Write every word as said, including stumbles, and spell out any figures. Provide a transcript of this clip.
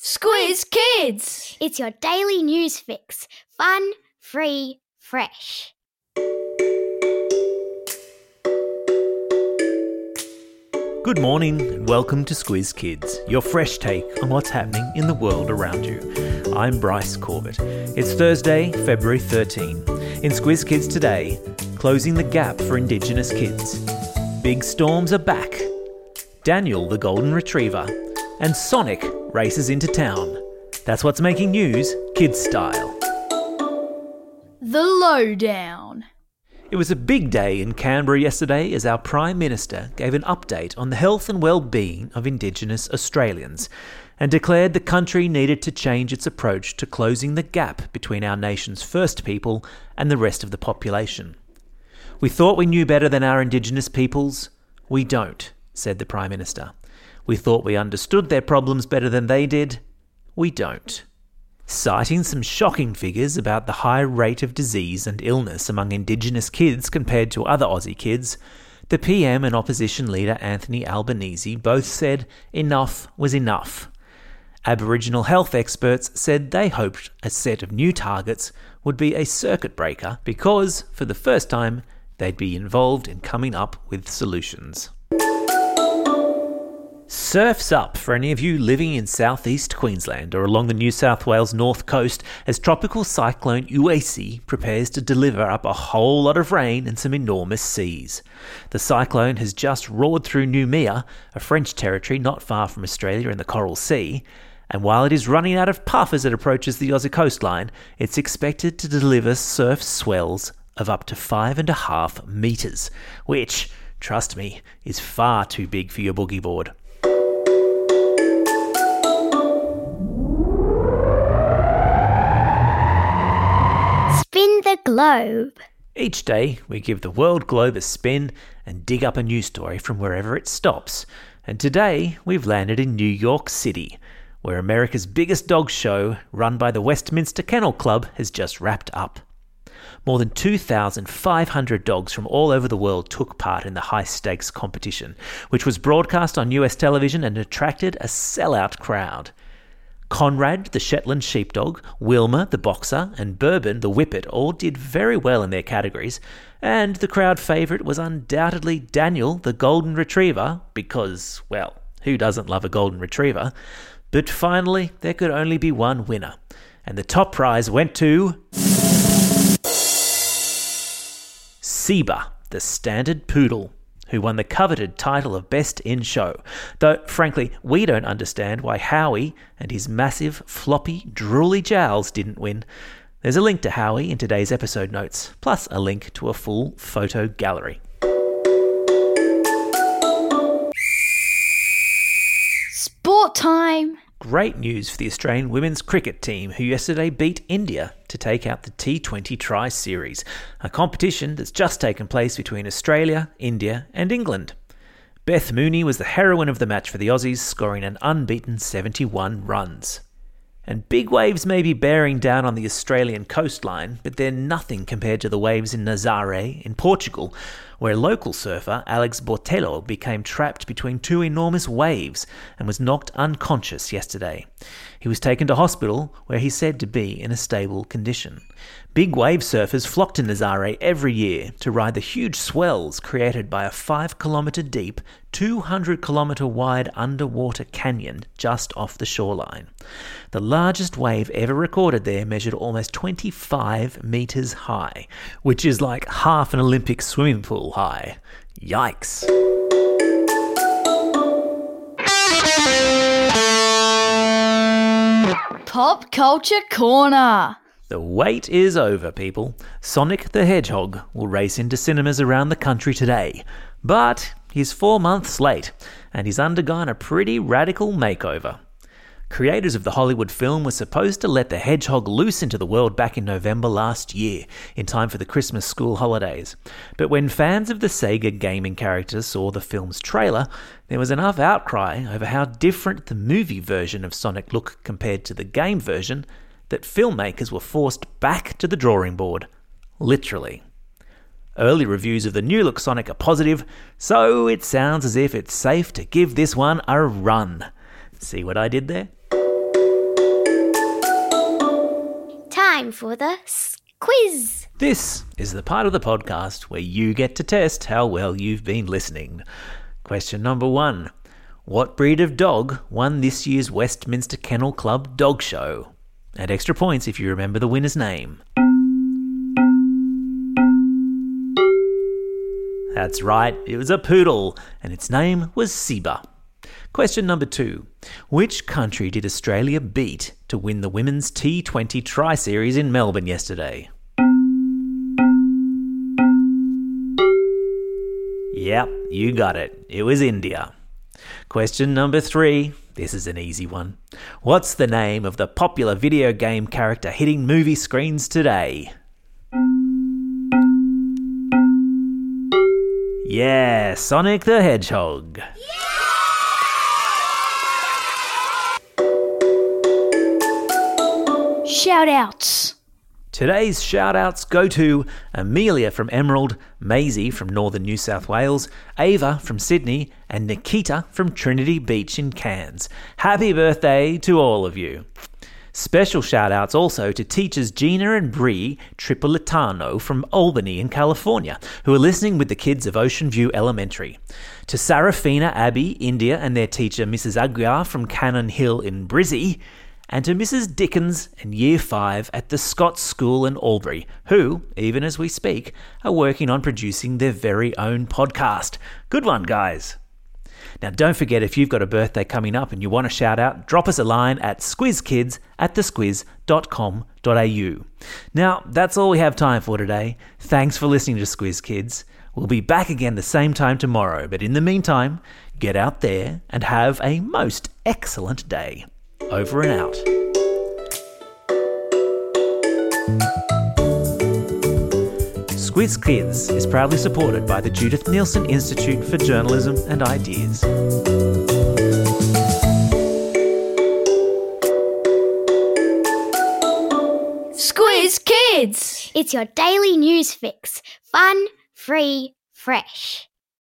Squiz Kids! It's your daily news fix. Fun, free, fresh. Good morning and welcome to Squiz Kids, your fresh take on what's happening in the world around you. I'm Bryce Corbett. It's Thursday, February thirteenth. In Squiz Kids today, closing the gap for Indigenous kids. Big storms are back. Daniel the Golden Retriever. And Sonic races into town. That's what's making news, kids style. The Lowdown. It was a big day in Canberra yesterday as our Prime Minister gave an update on the health and well-being of Indigenous Australians and declared the country needed to change its approach to closing the gap between our nation's First People and the rest of the population. We thought we knew better than our Indigenous peoples. We don't, said the Prime Minister. We thought we understood their problems better than they did. We don't. Citing some shocking figures about the high rate of disease and illness among Indigenous kids compared to other Aussie kids, the P M and opposition leader Anthony Albanese both said enough was enough. Aboriginal health experts said they hoped a set of new targets would be a circuit breaker because, for the first time, they'd be involved in coming up with solutions. Surf's up for any of you living in southeast Queensland or along the New South Wales north coast as tropical cyclone Uaisi prepares to deliver up a whole lot of rain and some enormous seas. The cyclone has just roared through Noumea, a French territory not far from Australia in the Coral Sea, and while it is running out of puff as it approaches the Aussie coastline, it's expected to deliver surf swells of up to five and a half metres, which, trust me, is far too big for your boogie board. Spin the globe. Each day, we give the world globe a spin and dig up a news story from wherever it stops. And today, we've landed in New York City, where America's biggest dog show, run by the Westminster Kennel Club, has just wrapped up. More than two thousand five hundred dogs from all over the world took part in the high-stakes competition, which was broadcast on U S television and attracted a sellout crowd. Conrad, the Shetland sheepdog, Wilma, the boxer, and Bourbon, the whippet, all did very well in their categories, and the crowd favourite was undoubtedly Daniel, the Golden Retriever, because, well, who doesn't love a Golden Retriever? But finally, there could only be one winner, and the top prize went to Seba, the Standard Poodle, who won the coveted title of Best in Show, though, frankly, we don't understand why Howie and his massive, floppy, drooly jowls didn't win. There's a link to Howie in today's episode notes, plus a link to a full photo gallery. Sport time! Great news for the Australian women's cricket team, who yesterday beat India to take out the T twenty Tri-Series, a competition that's just taken place between Australia, India and England. Beth Mooney was the heroine of the match for the Aussies, scoring an unbeaten seventy-one runs. And big waves may be bearing down on the Australian coastline, but they're nothing compared to the waves in Nazaré in Portugal, where local surfer Alex Botelho became trapped between two enormous waves and was knocked unconscious yesterday. He was taken to hospital, where he's said to be in a stable condition. Big wave surfers flock to Nazaré every year to ride the huge swells created by a five kilometre deep, two hundred kilometre wide underwater canyon just off the shoreline. The largest wave ever recorded there measured almost twenty-five metres high, which is like half an Olympic swimming pool high. Yikes. Pop Culture Corner. The wait is over, people. Sonic the Hedgehog will race into cinemas around the country today. But he's four months late, and he's undergone a pretty radical makeover. Creators of the Hollywood film were supposed to let the hedgehog loose into the world back in November last year, in time for the Christmas school holidays. But when fans of the Sega gaming character saw the film's trailer, there was enough outcry over how different the movie version of Sonic looked compared to the game version that filmmakers were forced back to the drawing board. Literally. Early reviews of the new look Sonic are positive, so it sounds as if it's safe to give this one a run. See what I did there? time for the s- quiz. This is the part of the podcast where you get to test how well you've been listening. Question number one. What breed of dog won this year's Westminster Kennel Club Dog Show? And extra points if you remember the winner's name. That's right, it was a poodle, and its name was Seba. Question number two. Which country did Australia beat to win the Women's T twenty Tri-Series in Melbourne yesterday? Yep, you got it. It was India. Question number three. This is an easy one. What's the name of the popular video game character hitting movie screens today? Yeah, Sonic the Hedgehog. Shout-outs. Today's shout-outs go to Amelia from Emerald, Maisie from Northern New South Wales, Ava from Sydney, and Nikita from Trinity Beach in Cairns. Happy birthday to all of you. Special shout-outs also to teachers Gina and Bree Tripolitano from Albany in California, who are listening with the kids of Ocean View Elementary. To Sarafina Abbey, India, and their teacher Missus Aguiar from Cannon Hill in Brizzy, and to Missus Dickens and Year five at the Scots School in Albury, who, even as we speak, are working on producing their very own podcast. Good one, guys. Now, don't forget, if you've got a birthday coming up and you want a shout out, drop us a line at squizkids at the squiz dot com dot a u. Now, that's all we have time for today. Thanks for listening to Squiz Kids. We'll be back again the same time tomorrow, but in the meantime, get out there and have a most excellent day. Over and out. Squiz Kids is proudly supported by the Judith Neilson Institute for Journalism and Ideas. Squiz Kids! It's your daily news fix. Fun, free, fresh.